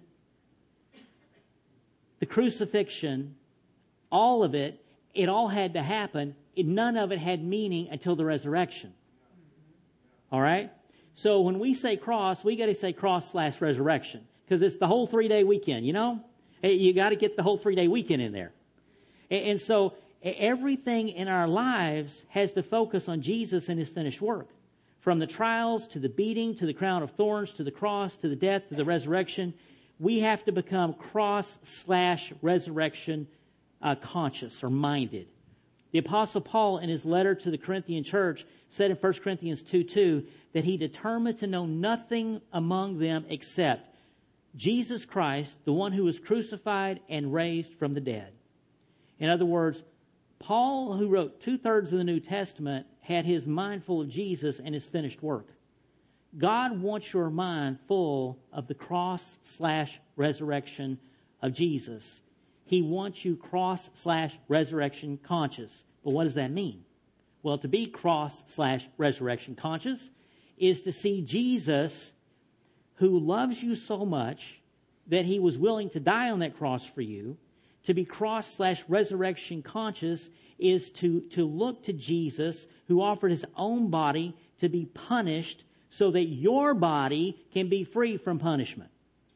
A: The crucifixion, all of it, it all had to happen. It, none of it had meaning until the resurrection. All right? So when we say cross, we got to say cross slash resurrection, because it's the whole three-day weekend, you know? You got to get the whole three-day weekend in there. And, and so everything in our lives has to focus on Jesus and his finished work. From the trials to the beating to the crown of thorns to the cross to the death to the resurrection, we have to become cross slash resurrection uh, conscious or minded. The Apostle Paul, in his letter to the Corinthian church, said in First Corinthians two two that he determined to know nothing among them except Jesus Christ, the one who was crucified and raised from the dead. In other words, Paul, who wrote two-thirds of the New Testament, had his mind full of Jesus and his finished work. God wants your mind full of the cross slash resurrection of Jesus. He wants you cross slash resurrection conscious. But what does that mean? Well, to be cross slash resurrection conscious is to see Jesus, who loves you so much that he was willing to die on that cross for you. To be cross slash resurrection conscious is to, to look to Jesus, who offered his own body to be punished so that your body can be free from punishment.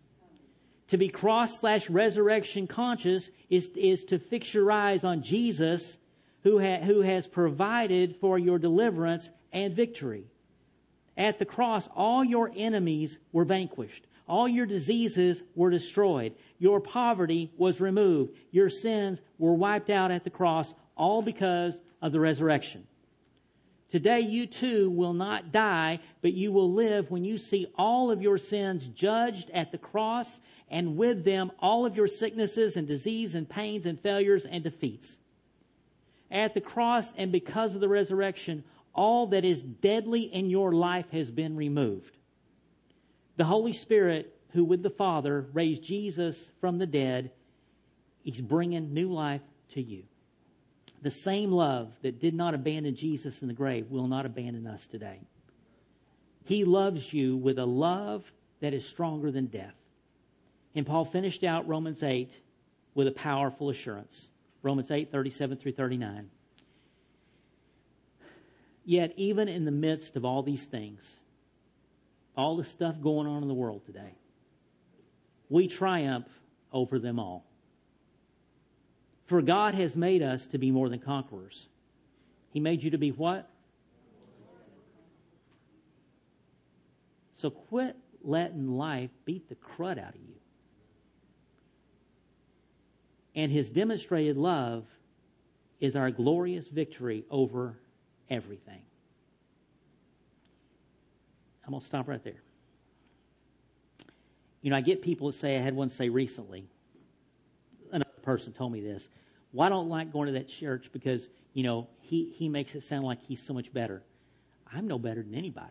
A: To be cross slash resurrection conscious is, is to fix your eyes on Jesus, who, ha, who has provided for your deliverance and victory. At the cross, all your enemies were vanquished. All your diseases were destroyed. Your poverty was removed. Your sins were wiped out at the cross, all because of the resurrection. Today, you too will not die, but you will live when you see all of your sins judged at the cross, and with them all of your sicknesses and disease and pains and failures and defeats. At the cross, and because of the resurrection, all that is deadly in your life has been removed. The Holy Spirit, who with the Father raised Jesus from the dead, He's bringing new life to you. The same love that did not abandon Jesus in the grave will not abandon us today. He loves you with a love that is stronger than death. And Paul finished out Romans eight with a powerful assurance. Romans eight, thirty-seven through thirty-nine. Yet even in the midst of all these things, all the stuff going on in the world today, we triumph over them all. For God has made us to be more than conquerors. He made you to be what? So quit letting life beat the crud out of you. And His demonstrated love is our glorious victory over everything. I'm going to stop right there. You know, I get people that say, I had one say recently, another person told me this, well, I don't like going to that church because, you know, he, he makes it sound like he's so much better. I'm no better than anybody.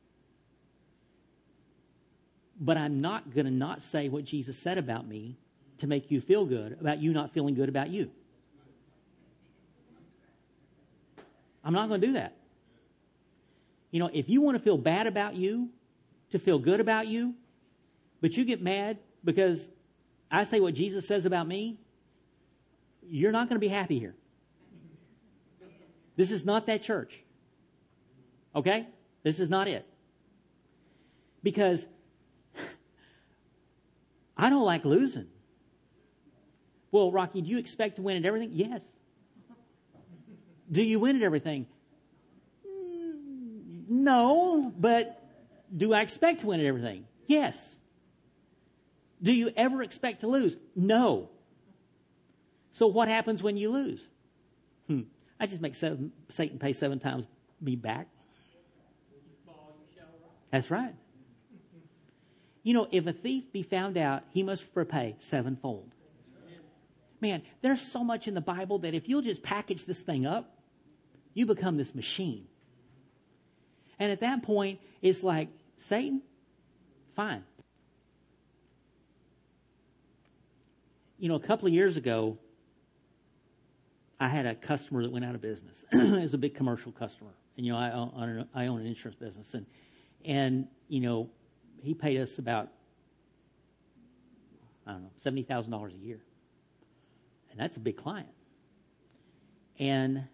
A: But I'm not going to not say what Jesus said about me to make you feel good about you not feeling good about you. I'm not going to do that. You know, if you want to feel bad about you, to feel good about you, but you get mad because I say what Jesus says about me, you're not going to be happy here. This is not that church. Okay? This is not it. Because I don't like losing. Well, Rocky, do you expect to win at everything? Yes. Do you win at everything? No, but do I expect to win at everything? Yes. Do you ever expect to lose? No. So what happens when you lose? Hmm. I just make seven, Satan pay seven times me back. That's right. You know, if a thief be found out, he must repay sevenfold. Man, there's so much in the Bible that if you'll just package this thing up, you become this machine. And at that point, it's like, Satan, fine. You know, a couple of years ago, I had a customer that went out of business. It was a big commercial customer. And, you know, I own, I own an insurance business. And, and, you know, he paid us about, I don't know, seventy thousand dollars a year. And that's a big client. And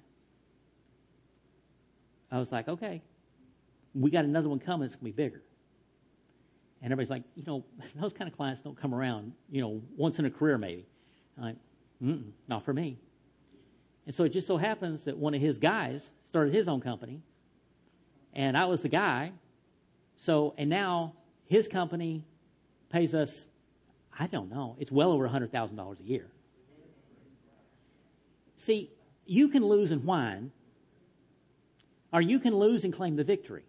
A: I was like, okay, we got another one coming. It's going to be bigger. And everybody's like, you know, those kind of clients don't come around, you know, once in a career maybe. I'm like, mm-mm, not for me. And so it just so happens that one of his guys started his own company. And I was the guy. So, and now his company pays us, I don't know, it's well over one hundred thousand dollars a year. See, you can lose and whine, or you can lose and claim the victory.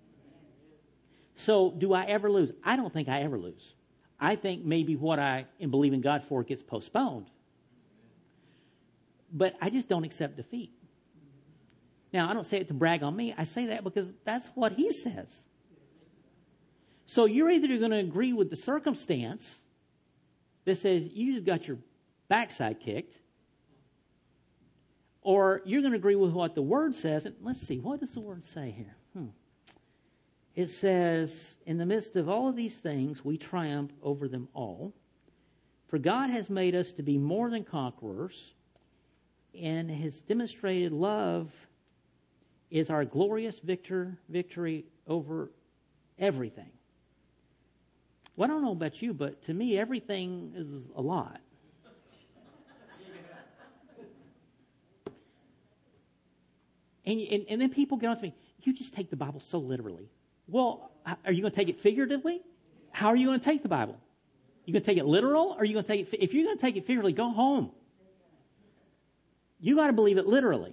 A: So do I ever lose? I don't think I ever lose. I think maybe what I am believing God for gets postponed. But I just don't accept defeat. Now, I don't say it to brag on me. I say that because that's what He says. So you're either going to agree with the circumstance that says you just got your backside kicked, or you're going to agree with what the Word says. And let's see, what does the Word say here? Hmm. It says, in the midst of all of these things, we triumph over them all. For God has made us to be more than conquerors, and His demonstrated love is our glorious victor, victory over everything. Well, I don't know about you, but to me, everything is a lot. And, and, and then people get on to me, you just take the Bible so literally. Well, are you going to take it figuratively? How are you going to take the Bible? You going to take it literal, or are you going to take it? If you're going to take it figuratively, go home. You got to believe it literally.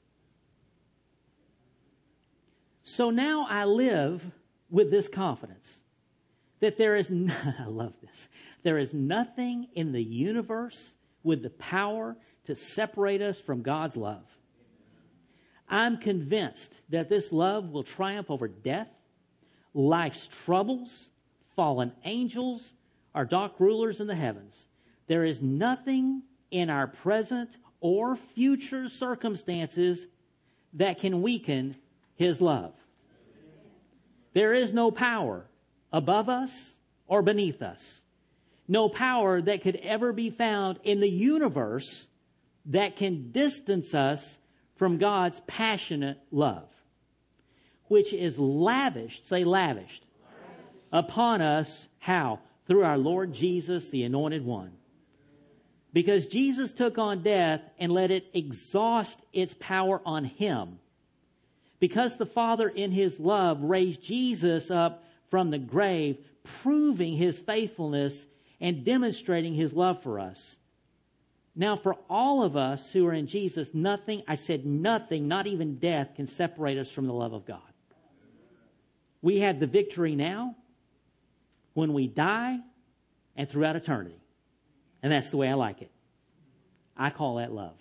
A: So now I live with this confidence that there is, no, I love this, there is nothing in the universe with the power to separate us from God's love. I'm convinced that this love will triumph over death, life's troubles, fallen angels, our dark rulers in the heavens. There is nothing in our present or future circumstances that can weaken His love. There is no power above us or beneath us. No power that could ever be found in the universe that can distance us from God's passionate love, which is lavished, say lavished, upon us. How? Through our Lord Jesus, the Anointed One. Because Jesus took on death and let it exhaust its power on Him. Because the Father in His love raised Jesus up from the grave, proving His faithfulness and demonstrating His love for us. Now, for all of us who are in Jesus, nothing, I said nothing, not even death, can separate us from the love of God. We have the victory now, when we die, and throughout eternity. And that's the way I like it. I call that love.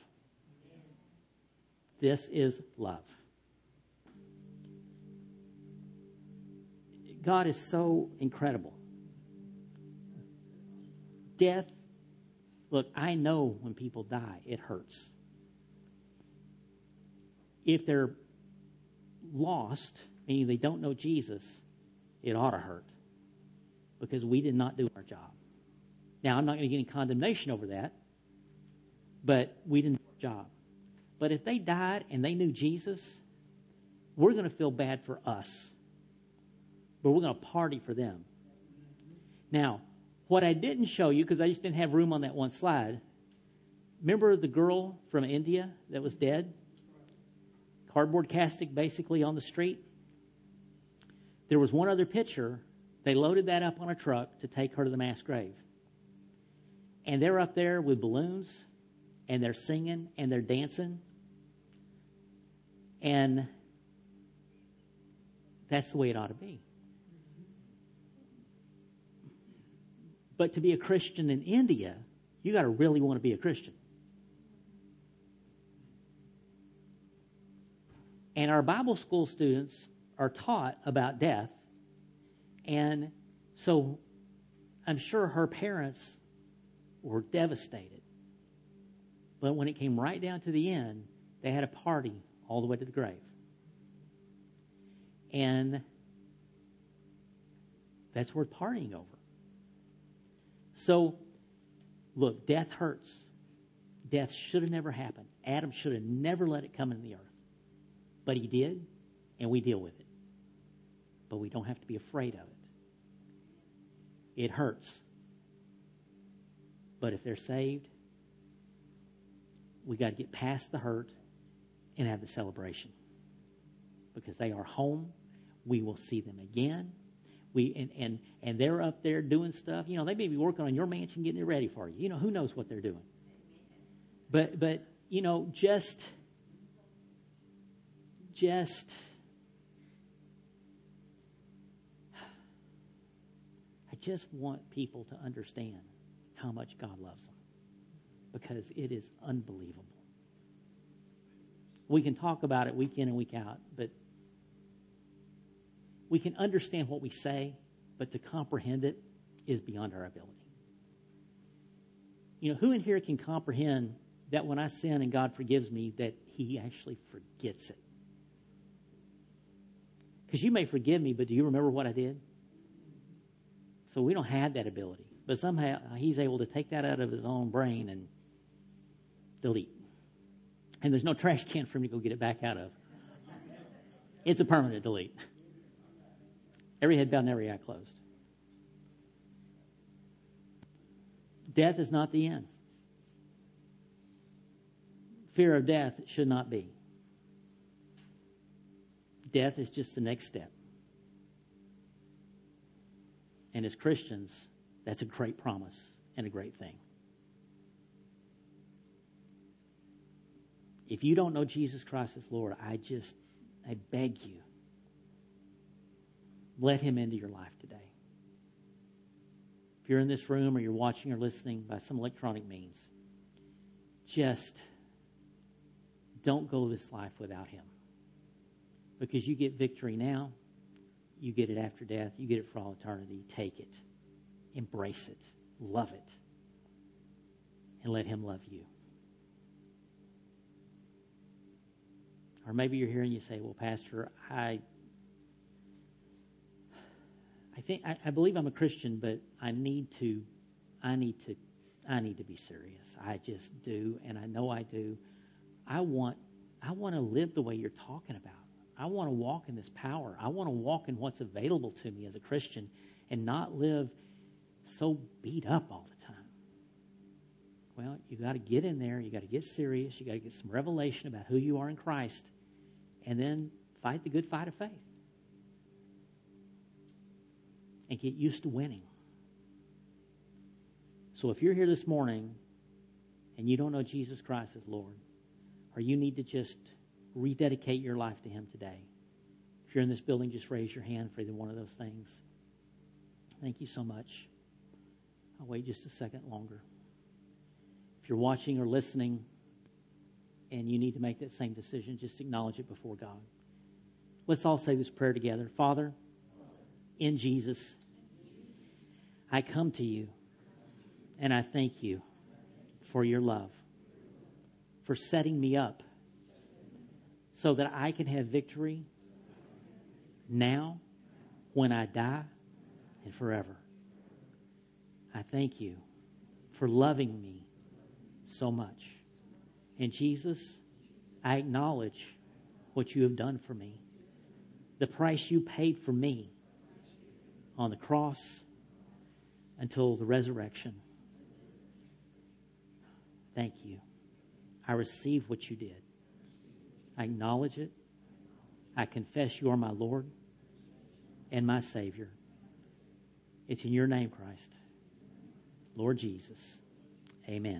A: This is love. God is so incredible. Death, look, I know when people die, it hurts. If they're lost, meaning they don't know Jesus, it ought to hurt. Because we did not do our job. Now, I'm not going to get any condemnation over that, but we didn't do our job. But if they died and they knew Jesus, we're going to feel bad for us. But we're going to party for them. Now, what I didn't show you, because I just didn't have room on that one slide, remember the girl from India that was dead? Cardboard casting basically on the street? There was one other picture. They loaded that up on a truck to take her to the mass grave. And they're up there with balloons, and they're singing, and they're dancing. And that's the way it ought to be. But to be a Christian in India, you got to really want to be a Christian. And our Bible school students are taught about death. And so I'm sure her parents were devastated. But when it came right down to the end, they had a party all the way to the grave. And that's worth partying over. So, look, death hurts. Death should have never happened. Adam should have never let it come into the earth. But he did, and we deal with it. But we don't have to be afraid of it. It hurts. But if they're saved, we got to get past the hurt and have the celebration. Because they are home. We will see them again. We and, and, and they're up there doing stuff. You know, they may be working on your mansion, getting it ready for you. You know, who knows what they're doing. But, but you know, just, just, I just want people to understand how much God loves them. Because it is unbelievable. We can talk about it week in and week out, but we can understand what we say, but to comprehend it is beyond our ability. You know, who in here can comprehend that when I sin and God forgives me, that He actually forgets it? Because you may forgive me, but do you remember what I did? So we don't have that ability. But somehow He's able to take that out of His own brain and delete. And there's no trash can for me to go get it back out of. It's a permanent delete. Every head bowed and every eye closed. Death is not the end. Fear of death should not be. Death is just the next step. And as Christians, that's a great promise and a great thing. If you don't know Jesus Christ as Lord, I just, I beg you, let Him into your life today. If you're in this room or you're watching or listening by some electronic means, just don't go this life without Him. because you get victory now. You get it after death. You get it for all eternity. Take it. Embrace it. Love it. And let Him love you. Or maybe you're here and you say, well, Pastor, I I think I, I believe I'm a Christian, but I need to I need to I need to be serious. I just do, and I know I do. I want I want to live the way you're talking about. I want to walk in this power. I want to walk in what's available to me as a Christian and not live so beat up all the time. Well, you got to get in there. You got to get serious. You got to get some revelation about who you are in Christ, and then fight the good fight of faith and get used to winning. So if you're here this morning and you don't know Jesus Christ as Lord, or you need to just rededicate your life to Him today, if you're in this building, just raise your hand for either one of those things. Thank you so much. I'll wait just a second longer. If you're watching or listening and you need to make that same decision, just acknowledge it before God. Let's all say this prayer together. Father, in Jesus, I come to you and I thank you for your love, for setting me up so that I can have victory now, when I die, and forever. I thank you for loving me so much. And Jesus, I acknowledge what you have done for me, the price you paid for me on the cross until the resurrection. Thank you. I receive what you did. I acknowledge it. I confess you are my Lord and my Savior. It's in your name, Christ. Lord Jesus. Amen.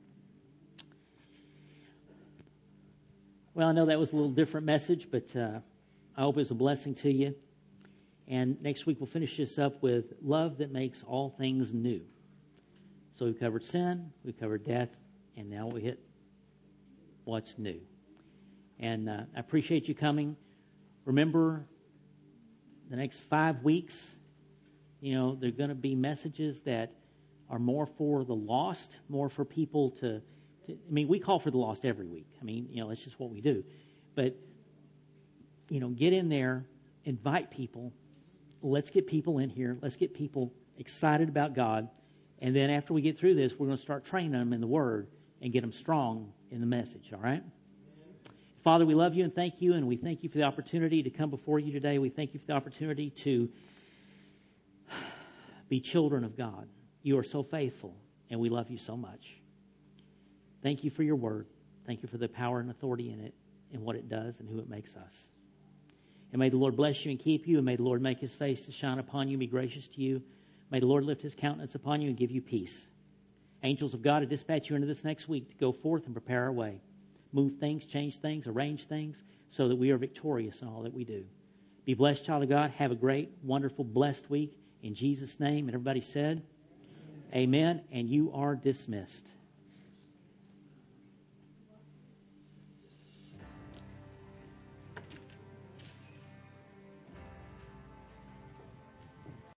A: Well, I know that was a little different message, but uh, I hope it was a blessing to you. And next week we'll finish this up with love that makes all things new. So we've covered sin, we've covered death, and now we hit what's new. And uh, I appreciate you coming. Remember, the next five weeks, you know, there are going to be messages that are more for the lost, more for people to, to, I mean, we call for the lost every week. I mean, you know, that's just what we do. But, you know, get in there, invite people. Let's get people in here. Let's get people excited about God. And then after we get through this, we're going to start training them in the Word and get them strong in the message, all right? Father, we love you and thank you, and we thank you for the opportunity to come before you today. We thank you for the opportunity to be children of God. You are so faithful, and we love you so much. Thank you for your word. Thank you for the power and authority in it, and what it does, and who it makes us. And may the Lord bless you and keep you, and may the Lord make His face to shine upon you and be gracious to you. May the Lord lift His countenance upon you and give you peace. Angels of God to dispatch you into this next week to go forth and prepare our way. Move things, change things, arrange things so that we are victorious in all that we do. Be blessed, child of God. Have a great, wonderful, blessed week. In Jesus' name. And everybody said, Amen. Amen. And you are dismissed.